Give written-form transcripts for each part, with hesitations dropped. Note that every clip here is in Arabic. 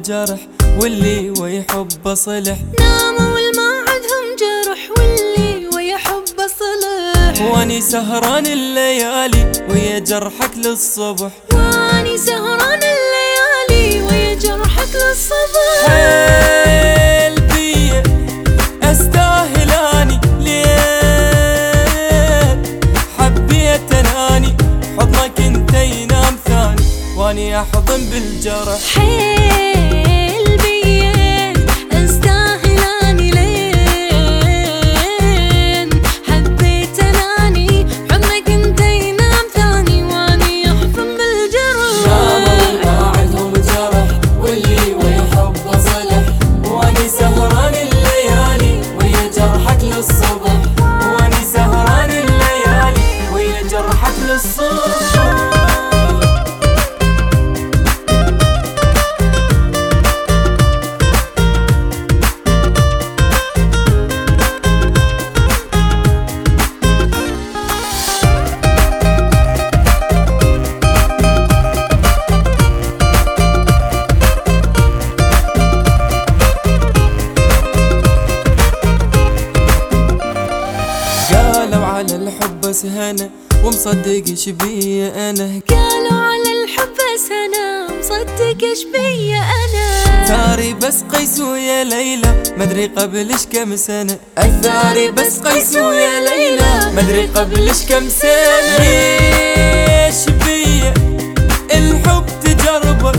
بالجرح واللي ويحب صلح. ناموا والما عندهم جرح واللي ويحب صلح. واني سهران الليالي ويا جرحك للصبح. واني سهران الليالي ويا جرحك للصبح. حيل بيا استاهل اني ليه حبيت اناني حضنك انت ينام ثاني واني احضن بالجرح. حيل بيا استاهل اني لين حبيت اناني حضنك انت ينام ثاني واني احضن بالجرح. ناموا والما عندهم جرح واللي ويحب صلح. واني سهران الليالي ويا جرحك للصبح. واني سهران الليالي ويا جرحك للصبح. على الحب سهنا ومصدقش بيا انا. قالوا على الحب سنة مصدقش بيا انا. ثاري بس قيس ويا ليلى مدري قبلش كم سنة. الثاري بس قيس ويا ليلى مدري قبلش كم سنة. ليش بيا الحب تجربه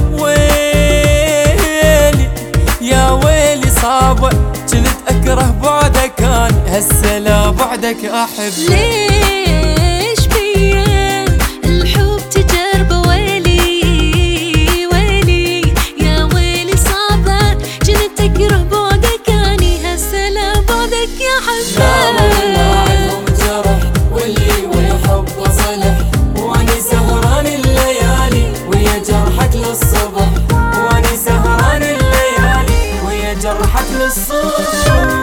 ويلي يا ويلي صعبه كنت اكره بعدك اني هسه لا بعدك احب. ليش بيا الحب تجربه ويلي ويلي يا ويلي صعبه كنت اكره بعدك اني هسه لا بعدك يا حبيبي. ناموا والما عندهم جرح واللي ويحب صلح. واني سهران الليالي ويا جرحك للصبح. واني سهران الليالي ويا جرحك للصبح.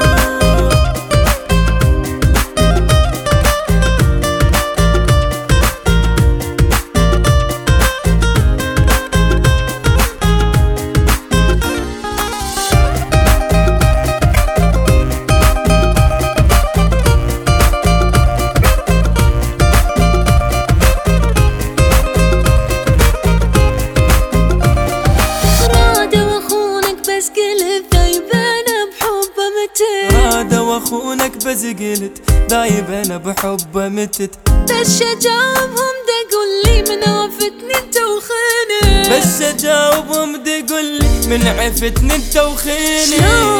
اخونك بس قلت ذايب انا بحبه متت. بس اجاوبهم دقولي من عفتني انت وخيني. بس اجاوبهم دقولي من عفتني انت وخيني.